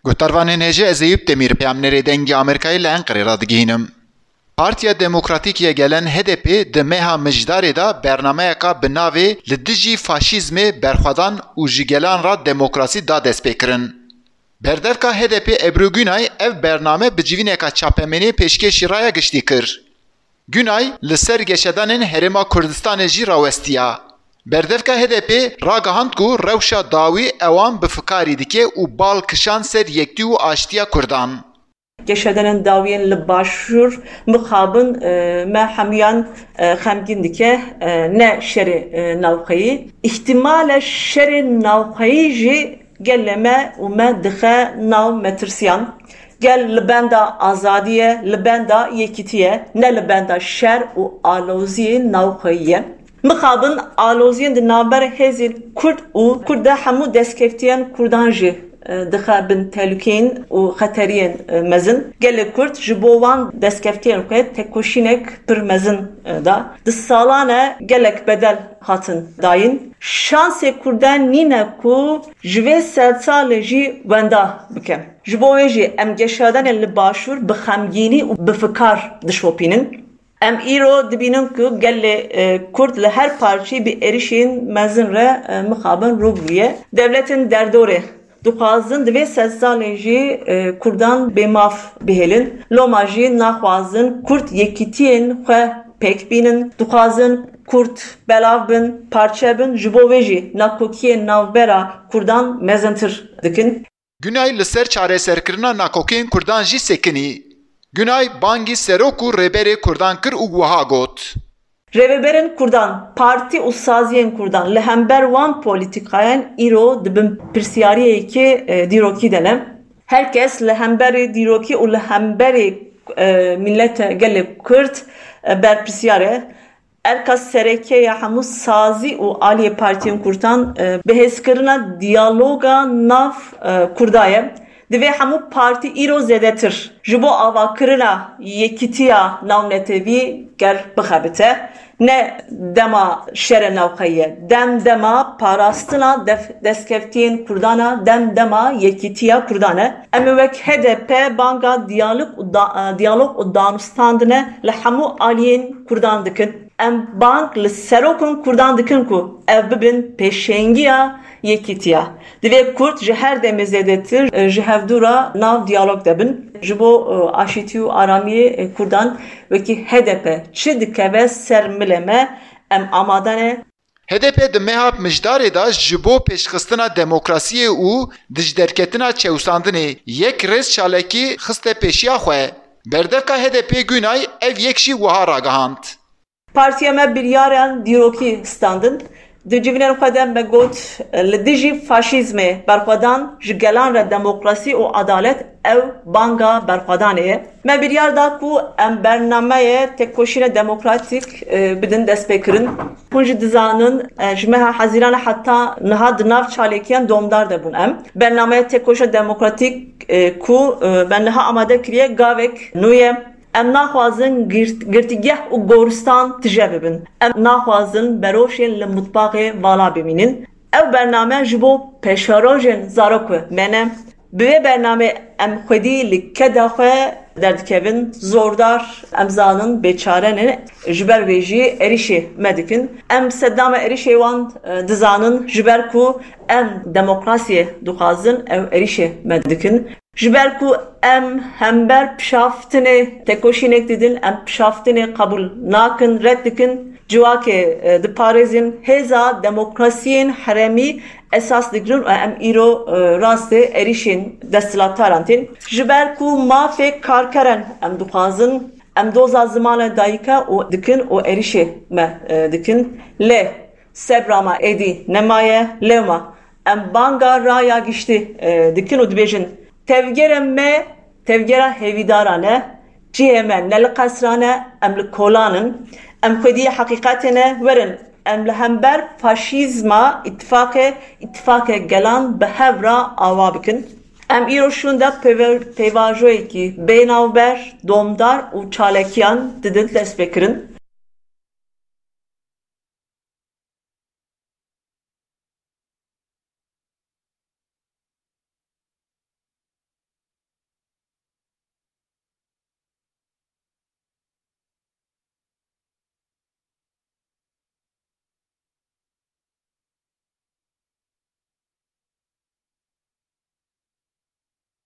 Gotarvanên hêje ez Eyüp Demîr peyamnerê dengê Amerîkayê li Enqerê re digihînim. Partiya Demokratîk yê gelen HDP di meha mijdarê da bernameyeka bi navê li dijî faşîzmê berxwedan û ji gelan ra demokrasî da destpêkirin. Berdevka HDP Ebru Günay ev bername bi civîneka çapemenê pêşkêşî raya giştî kir. Günay li ser geşedanên Herêma Kurdistanê jî rawestiya. Berdevka HDP ragihand ku rewşa dawî ewan bi fikarî dike û bal kişan ser yektî û aştiya Kurdan. Geşedanên dawiyên li başûr mixabin me hemûyan xemgîn dike ne şerê navxeyî. İhtimale şerê navxeyî jî gel me û me dixe nav metirsiyan. Gel li benda azadiye, li benda yekîtiye, ne li benda şer û aloziyê navxeyî. Mixabin aloziyên di navber hêzên Kurd û Kurd de hemû destkeftiyên Kurdan jî dixebin tehlikeyên û xeteriyên mezin. Gelek Kurd ji bo wan destkeftiyên xwe tekoşînek pir mezin da. Di salan e gelek bedel hatin dayîn. Şansê Kurdan nîne ku ji vê sedsalê jî wenda bike. Ji bo wê jî em geşadanên li başûr bi xemgînî û bi fikar dişopînin. Em îro dibînin ku gelê Kurd li her parçî bi êrişên mezin re mixabin rûbûye. Devletên derdorê dixwazin di vê sedsalê jî Kurdan bêmav bihêlin. Loma jî naxwazin Kurd yekîtiyên xwe pêk bînin. Dixwazin Kurd belav bin, parçe bin, ji bo wê jî nakokiyên navbera Kurdan mezintir dikin. Günay li ser çareserkirina nakokiyên Kurdan jî sekinî. Günay bangî serok û rêberê Kurdan kir û wiha got. Rêveberên Kurdan, partî û saziyên Kurdan li hember wan polîtîkayan îro dibin pirsiyariyekî dîrokî de ne. Herkes li hemberê dîrokî û li hemberê milleta gelê Kurd berpirsiyar e. Erkas serekeya hemû sazî û aliyê partiyên Kurdan bi hêzkirina diyaloga nav Kurdaye. Divê hemû partî îro zêdetir. Ji bo avakirina yekîtiya navnetevî ger bixebite. Ne dema şerê navxeyî, dema parastina destkeftiyên Kurdan e, dema yekîtiya Kurdan e. Em wek HDP banga diyalog û danûstandine li hemû aliyên Kurdan dikin. Em bang li serokên Kurdan dikin ku ev bibin pêşengiya yekîtiya. Divê Kurd ji her demê zêdetir ji hevdûra nav diyalog debin. Ji bo aşîtî û aramiyê Kurdan wekî HDP çi dikeve ser mileme em amade ne. HDP di meha mijdarê da ji bo pêşxistina demokrasiyê û dijderketina çewsandinê yek rêz çalekî xiste pêşiya xwe. Berdevka HDP Günay ev yek jî wiha ragihand. Partiya me biryaran dîrokî standin. Di civînên xwe de me got li dijî faşîzmê berxwedan ji gelan re demokrasî û adalet ew banga berxwedanê ye. Me biryar da ku em bernameyê tekoşîna demokratîk bidin destpêkirin. Hûn jî dizanin ji meha Hezîranê heta niha di nav çalekiyan domdar de bûn em. Bernameyê tekoşîna demokratîk ku me niha amade kiriye gavek nû ye. Em naxwazin girtîgeh û goristan tije bibin. Em naxwazin beroşên li mutbaxê vala bimînin. Ev bername ji bo pêşerojên zarok me ne. Bi vê bername em xwedî li keda xwe derdikevin, zordar em zanin bêçare ne ji ber vê jî êrişê me dikin. Em seddama êrişê wan dizanin ji ber ku em demokrasiyê dixwazin ew êrişê me dikin. Ji ber ku em hember pişaftinê tekoşînek didin, em pişaftinê qebûl nakin, red dikin. Civakê diparêzin hêza demokrasiyên herêmî esas dikirin û em îro rastê êrişên desthilatdaran tên. Ji ber ku mafê karkeran em dixwazin em doza zimana dayîka û dikin û êrişê me dikin. Lê sebra me êdî nemaye lêma em banga raya giştî dikin û dibêjin tevgera me tevgera hêvîdara ne cihê me ne li qesrane em li kolanin em xwedî heqîqetê ne werin em li hember faşîzma îttifaqê gelan bi hev ra ava bikin. Em îro şûn de peyvajoyekî bênavber, domdar û çalekiyan didin destpêkirin.